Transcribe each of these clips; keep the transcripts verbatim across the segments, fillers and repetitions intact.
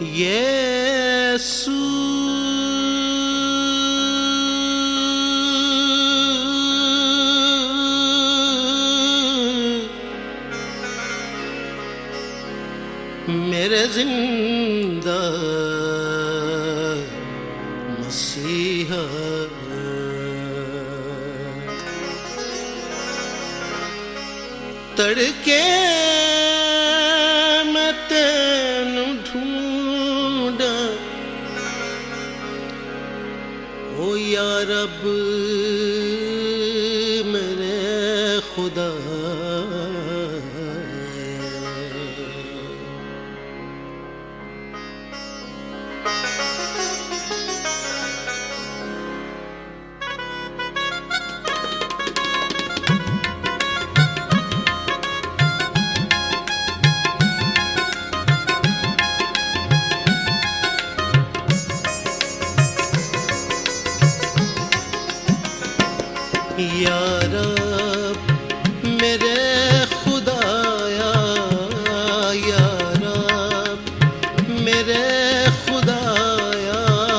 यीशु मेरे जिंदा मसीहा तड़के मैं तेनू ढूंढा ओ या रब मेरे खुदा या रब मेरे खुदाया या रब मेरे खुदाया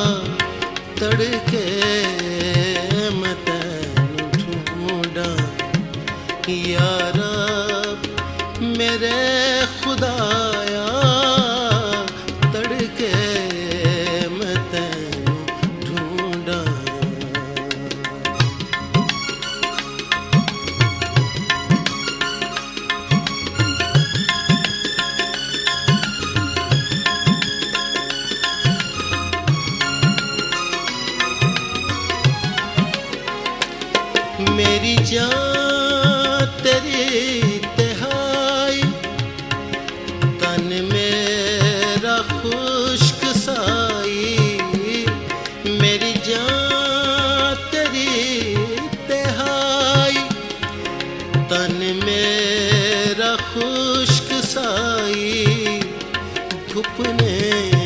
तड़के मैं तैनू ढूंढा या रब मेरे खुदाया तड़के मैं तैनू ढूंढा मेरी जान तेरी तिहाई तन मेरा खुश्क साई मेरी जान तेरी तिहाई तन मेरा खुश्क साई धूप ने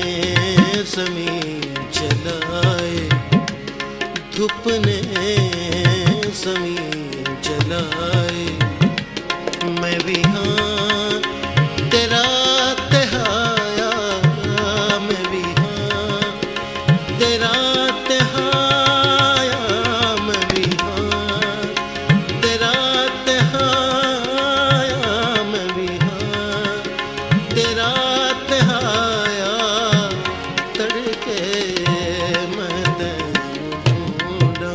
ज़मीन जलाए धूप ने ज़मीन जलाए मैं भी हाँ तेरा तिहाया मैं भी हाँ तेरा तिहाया मैं भी हाँ तेरा तिहाया मैं भी हाँ तेरा तिहाया तड़के मैं तैनू ढूंढा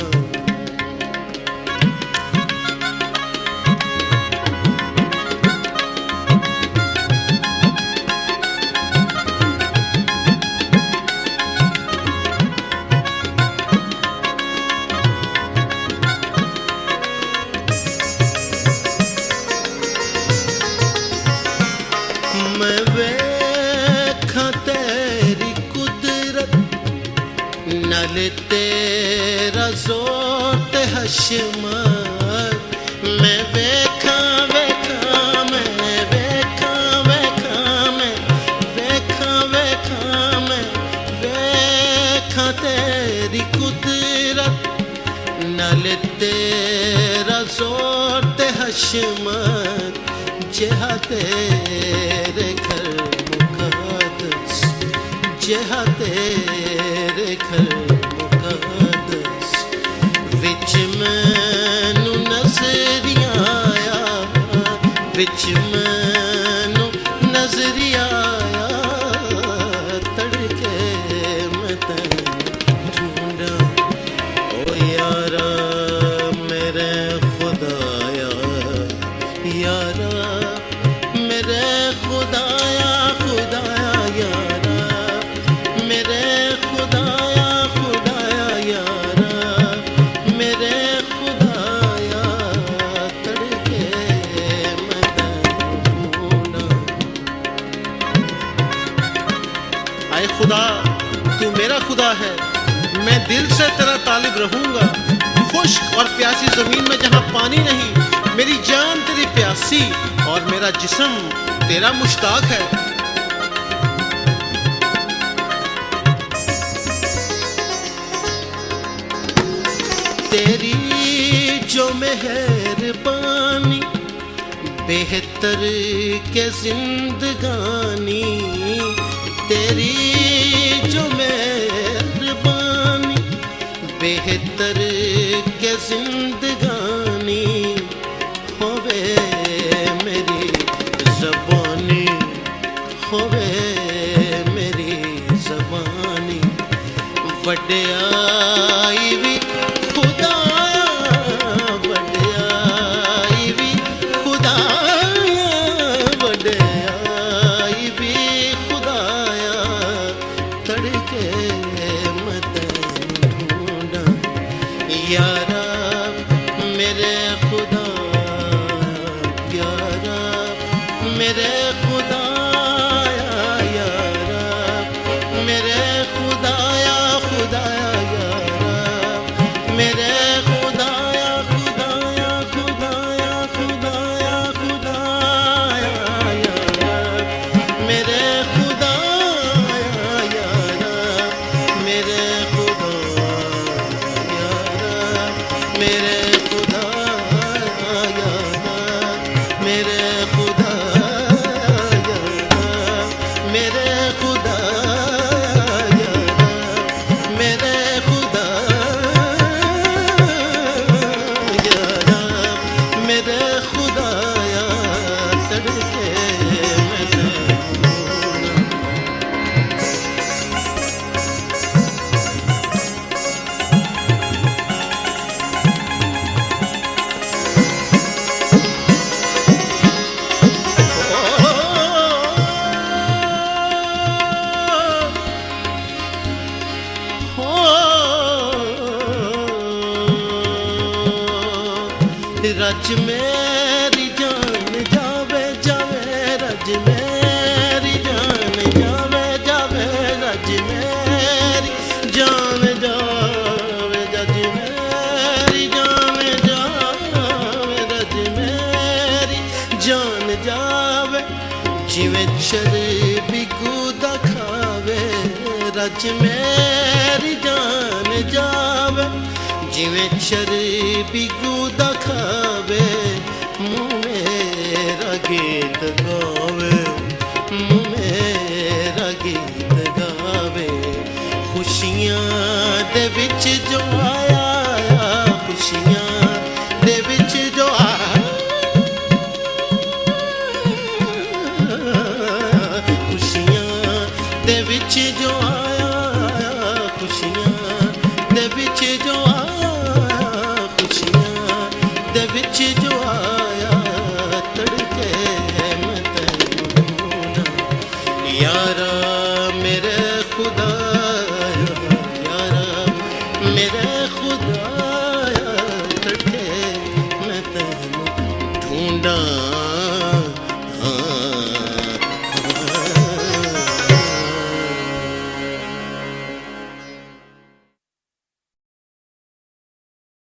मैं वेखा तेरी कुदरत नाल तेरा जोर ते हशमत मैं वेखा वेखा मैं वेखा वेखा मैं वेखा वेखा मैं वेखा तेरी कुदरत नाल तेरा जोर ते हशमत जेहा तेरे घर मुक़द्दस जेहा तेरे घर मुक़द्दस विच मैनू नज़रिया आया विच मैनू नज़रिया आया तड़के मैं तैनू ढूंढा ओ यारा मेरे खुदाया यारा मेरे खुदाया खुदाया यारा मेरे खुदाया खुदाया यारा मेरे खुदाया तड़के मैं तैनू ढूंढा आए खुदा तू मेरा खुदा है मैं दिल से तेरा तालिब रहूंगा खुश्क और प्यासी जमीन में जहां पानी नहीं मेरी जान तेरी प्यासी और मेरा जिस्म तेरा मुश्ताक है तेरी जो मेहरबानी बेहतर के जिंदगानी तेरी बेहतर के जिंदगानी होवे मेरी ज़बानी, होवे मेरी ज़बानी। वड्याई भी खुदाया, वड्याई भी खुदाया, वड्याई भी खुदाया। तड़के मत ढूंढा यारा मेरे खुदा, यारा मेरे खुदाया, यारा मेरे खुदाया, खुदाया यारा मेरे खुदाया, खुदाया खुदाया खुदाया खुदाया यारा मेरे खुदाया, यारा मेरे खुदा, यारा मेरे खुदा, यारा मेरे खुदा, यारा मेरे खुदा, यारा मेरे खुदा, यारा मेरे खुदाया। तड़के मैं ढूंढा रज मेरी जान जावे जावे, रज मेरी जान जावे जावे, रज मेरी जान जावे, रज मेरी जान जावे, रज मेरी जान जावे। जिवें शराबी कूदा खावे, रज मेरी जान जावे। जिवें शराबी कूदा खावे, मुँह मेरा गीत गावे, मुँह मेरा गीत गावे। खुशियाँ दे विच जो आया, खुशियाँ दे विच जो आया, खुशियाँ दे विच जो आया, खुशियाँ दे विच जो आया, खुशियाँ दे विच जो आया। तड़के मैं तैनूं ढूंढा यारा